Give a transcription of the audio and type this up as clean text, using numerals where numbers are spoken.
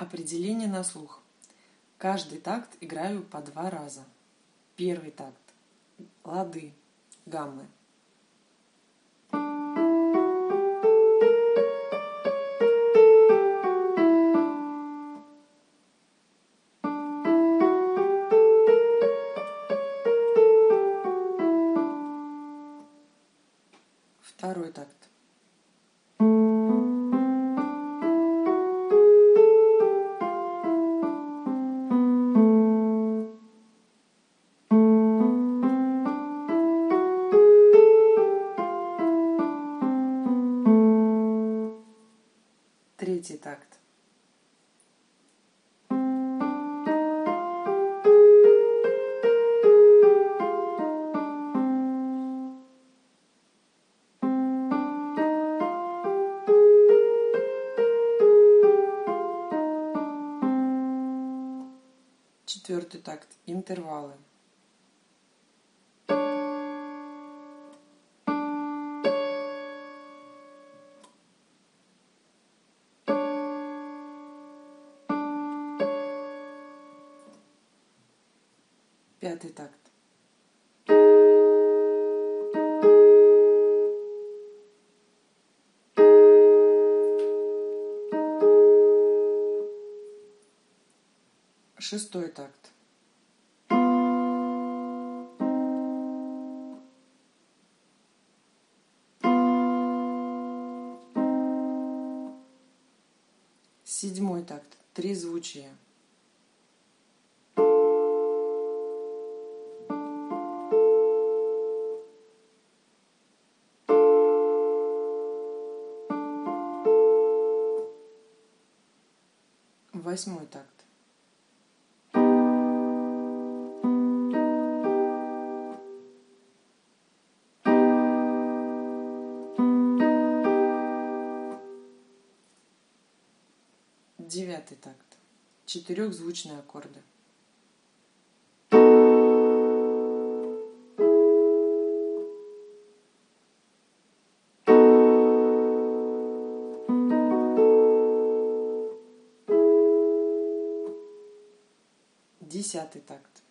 Определение на слух. Каждый такт играю по 2 раза. Первый такт – лады, гаммы. Второй такт. Третий такт. Четвертый такт. Интервалы. Пятый такт. Шестой такт. Седьмой такт. Трезвучие. Восьмой такт. Девятый такт. Четырехзвучные аккорды. Десятый такт.